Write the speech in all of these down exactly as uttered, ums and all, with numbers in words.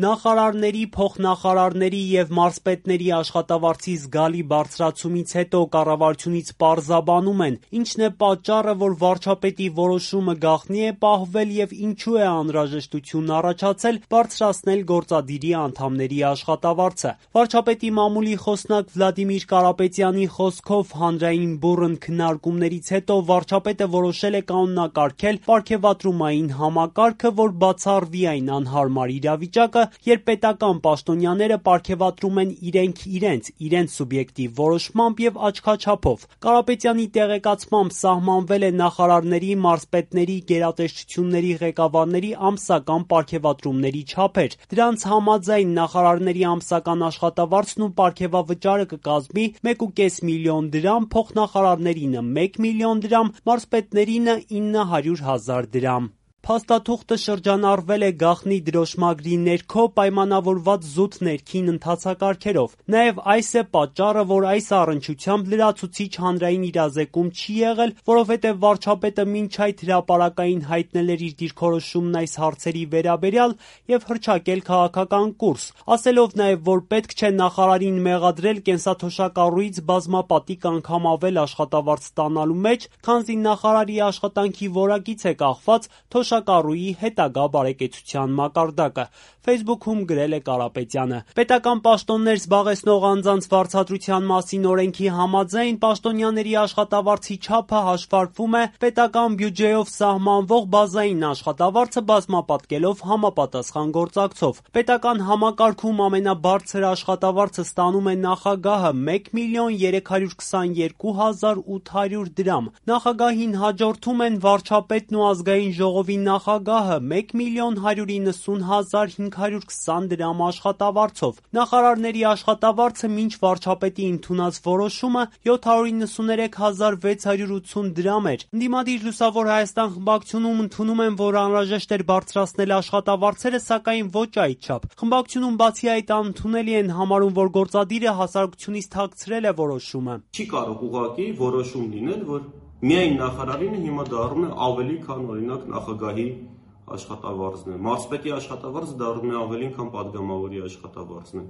Նախարարների, փոխնախարարների և մարզպետների աշխատավարձի զգալի բարձրացումից հետո կառավարությունից պարզաբանում են, ինչն է պատճառը, որ վարչապետի որոշումը գաղտնի է պահվել և ինչու է անհրաժեշտություն առաջացել բարձրացնել գործադիրի անդամների աշխատավարձը։ Վարչապետի մամուլի խոսնակ Վլադիմիր Կարապետյանի խոսքով հանրային բուռն քննարկումներից հետո վարչապետը որոշել է կանոնակարգել պարգևատրումային համակարգը, որ բացառվի այն անհարմար իրավիճակը, երբ պետական պաշտոնյաները պարգևատրում են իրենք իրենց, իրենց սուբյեկտիվ որոշմամբ և աչքաչափով։ Կարապետյանի տեղեկացմամբ սահմանվել է նախարարների, մարզպետների, գերատեսչությունների ղեկավարների ամսական պարգևատրումների չափեր։ Դրանց համաձայն նախարարների ամսական աշխատավարձն ու պարգևավճարը կկազմի մեկ ու կես միլիոն դրամ, փոխնախարարներինը մեկ միլիոն դրամ, մարզպետներինը ինը հարյուր հազար դրամ։ Փաստաթուղթը շրջանառվել է գաղտնի դրոշմագրի ներքո պայմանավորված զուտ ներքին ընթացակարգերով։ Նաև այս է պատճառը, որ այս առնչությամբ լրացուցիչ հանրային իրազեկում չի եղել, որովհետև վարչապետը մինչ այդ հրապարակային հայտնել էր իր դիրքորոշումն այս հարցերի վերաբերյալ և հռչակել քաղաքական կուրս, ասելով նաև, որ պետք չէ նախարարին մեղադրել կենսաթոշակառուից բազմապատիկ անգամ ավել աշխատավարձ ստանալու մեջ, քանզի նախարարի աշխատանքի որակից է կախված թոշակառուի հետագա բարեկեցության մակարդակը։ Ֆեյսբուքում գրել է Կարապետյանը։ Պետական պաշտոններ զբաղեցնող անձանց վարձատրության մասին օրենքի համաձայն պաշտոնյաների աշխատավարձի չափը հաշվարկվում է պետական բյուջեով սահմանվող բազային աշխատավարձը բազմապատկելով համապատասխան գործակցով։ Պետական համակարգում ամենաբարձր աշխատավարձը ստանում է նախագահը մեկ միլիոն երեք հարյուր քսաներկու հազար ութ հարյուր դրամ։ Նախագահին հաջորդում են վարչապետն ու ազգային ժողովի նախագահը մեկ միլիոն հարյուր իննսուն հազար հինգ հարյուր քսան դրամ աշխատավարձով։ Նախարարների աշխատավարձը մինչ վարչապետի ընդունած որոշումը յոթ հարյուր իննսուներեք հազար վեց հարյուր ութսուն դրամ էր։ Ընդդիմադիր Լուսավոր Հայաստան խմբակցությունում ընդունում են, որ անհրաժեշտ էր բարձրացնել աշխատավարձերը, սակայն ոչ այդչափ։ Խմբակցությունում բացի այդ անընդունելի են համարում, որ գործադիրը հասարակությունից թաքցրել է որոշումը։ Չի կարող ուղղակի որոշում լինել, որ միայն նախարարինը հիմա դառնում է ավելի, քան օրինակ նախագահի աշխատավարձն է։ Մարզպետի աշխատավարձը դառնում է ավելին, քան պատգամավորի աշխատավարձն է։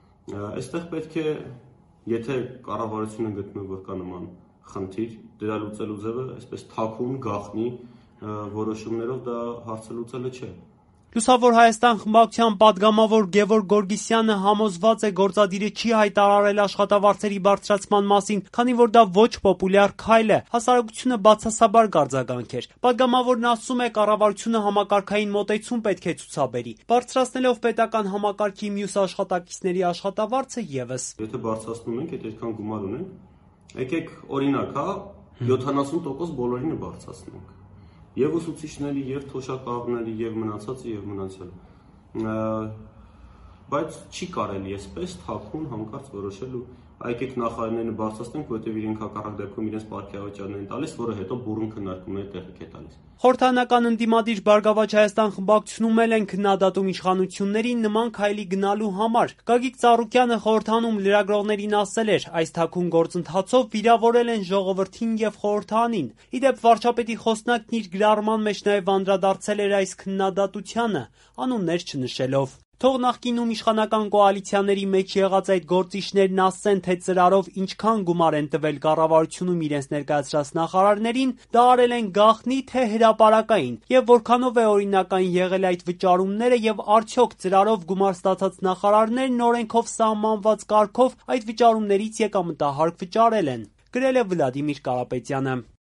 Այստեղ պետք է, եթե կառավարությունը գտնում է, որ կա նման խնդիր, դրա լուծելու ձևը այսպես թաքուն, գաղտնի որոշումներով դա հարցը լուծելը չէ։ Լուսավոր Հայաստան խմբակցության պատգամավոր Գևորգ Գորգիսյանը համոզված է գործադիրը չի հայտարարել աշխատավարձերի բարձրացման մասին, քանի որ դա ոչ պոպուլյար քայլ է, հասարակությունը բացասաբար կարձագանքեր։ Պատգամավորն ասում է, կառավարությունը համակարգային մոտեցում պետք է ցուցաբերի, բարձրացնելով պետական համակարգի մյուս աշխատակիցների աշխատավարձը ևս։ Եթե բարձրացնում ենք, այդ այդքան գումար ունենք, եկեք օրինակ, հա, յոթանասուն տոկոս բոլորին բարձրացնենք։ Եվ ուսուցիչների, եւ թոշակառուների, եւ մնացածը, եւ մնացյալը։ Բայց չի կարելի այսպես թաքուն հանկարծ որոշել ու եկեք նախարարները բարձրացնենք, որովհետեւ իրենք հակառակ դեպքում իրենց պարգևաճարն են տալիս, որը հետո բուռն քննարկումների տեղիք է տալիս։ Խորհրդանական ընդդիմադիր Բարգավաճ Հայաստան խմբակցությունում էլ են քննադատում իշխանություններին նման քայլի գնալու համար։ Գագիկ Ծառուկյանը խորհրդանում լրագրողներին ասել էր, այս թաքուն գործընթացով վիրավորել են ժողովրդին եւ խորհրդարանին։ Իդեպ վարչապետի խոսնակն իր գրառման մեջ նաեւ անդրադարձել էր այս քննադատությանը, անուններ չնշելով։ Թող նախկինում իշխանական կոալիցիաների մեջ եղած այդ գործիչներն ասեն, թե ծրարով ինչքան գումար են տվել կառավարությունում իրենց ներկայացրած նախարարներին, դա արել են գաղտնի, թե հրապարակային, եւ որքանով է օրինական եղել այդ վճարումները եւ արդյոք ծրարով գումար ստացած նախարարներն օրենքով սահմանված կարգով այդ վճարումներից եկամտահարկ վճարել են, գրել է Վլադիմիր Կարապետյանը։